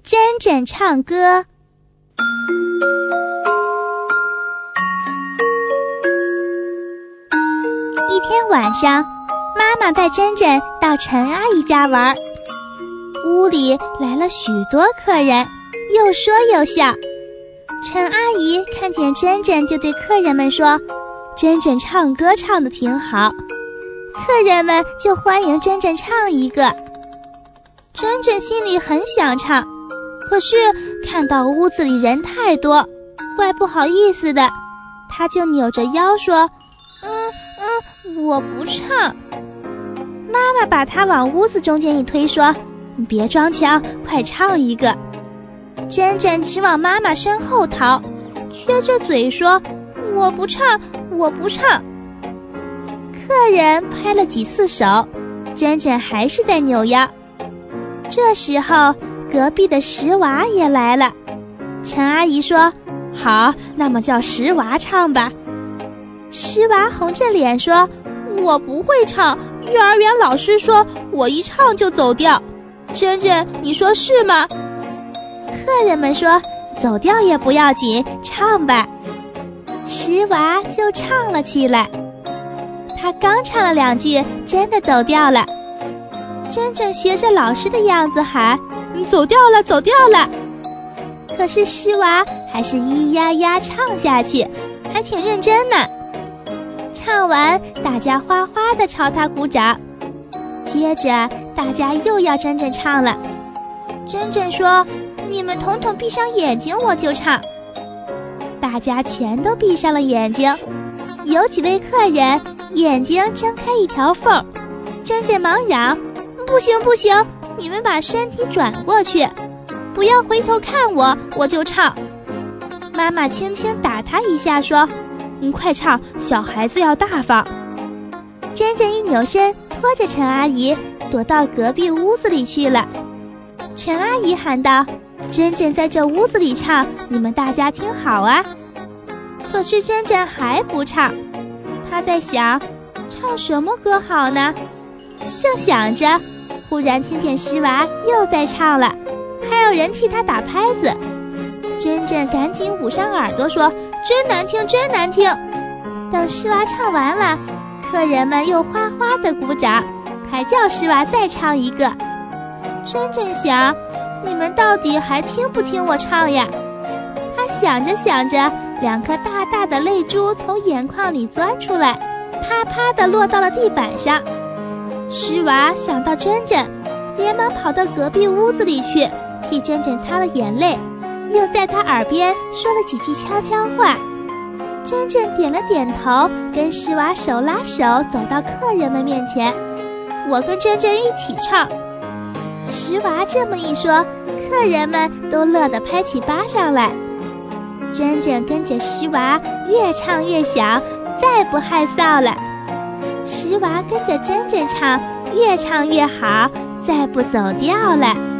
珍珍唱歌。一天晚上，妈妈带珍珍到陈阿姨家玩，屋里来了许多客人，又说又笑。陈阿姨看见珍珍，就对客人们说：“珍珍唱歌唱得挺好。”客人们就欢迎珍珍唱一个。珍珍心里很想唱，可是看到屋子里人太多，怪不好意思的，她就扭着腰说：“我不唱。”妈妈把她往屋子中间一推，说：“你别装腔，快唱一个。”珍珍直往妈妈身后逃，撅着嘴说：“我不唱，我不唱。”客人拍了几次手，珍珍还是在扭腰。这时候隔壁的石娃也来了，陈阿姨说：“好，那么叫石娃唱吧。”石娃红着脸说：“我不会唱，幼儿园老师说我一唱就走调。珍珍，你说是吗？”客人们说：“走调也不要紧，唱吧。”石娃就唱了起来。他刚唱了2句，真的走调了。珍珍学着老师的样子喊：“走调了，走调了。”可是石娃还是咿呀呀唱下去，还挺认真呢。唱完，大家哗哗地朝他鼓掌。接着大家又要珍珍唱了。珍珍说：“你们统统闭上眼睛，我就唱。”大家全都闭上了眼睛，有几位客人眼睛睁开一条缝。珍珍忙嚷：“不行不行，你们把身体转过去，不要回头看我，我就唱。”妈妈轻轻打她一下，说：“你快唱，小孩子要大方。”珍珍一扭身，拖着陈阿姨躲到隔壁屋子里去了。陈阿姨喊道：“珍珍在这屋子里唱，你们大家听好啊！”可是珍珍还不唱，她在想唱什么歌好呢？正想着，忽然听见石娃又在唱了，还有人替她打拍子。珍珍赶紧捂上耳朵说：“真难听，真难听。”等石娃唱完了，客人们又哗哗地鼓掌，还叫石娃再唱一个。珍珍想，你们到底还听不听我唱呀？她想着想着，2颗大大的泪珠从眼眶里钻出来，啪啪地落到了地板上。石娃想到珍珍，连忙跑到隔壁屋子里去，替珍珍擦了眼泪，又在她耳边说了几句悄悄话。珍珍点了点头，跟石娃手拉手走到客人们面前：“我跟珍珍一起唱。”石娃这么一说，客人们都乐得拍起巴掌来。珍珍跟着石娃越唱越响，再不害臊了。石娃跟着珍珍唱，越唱越好，再不走调了。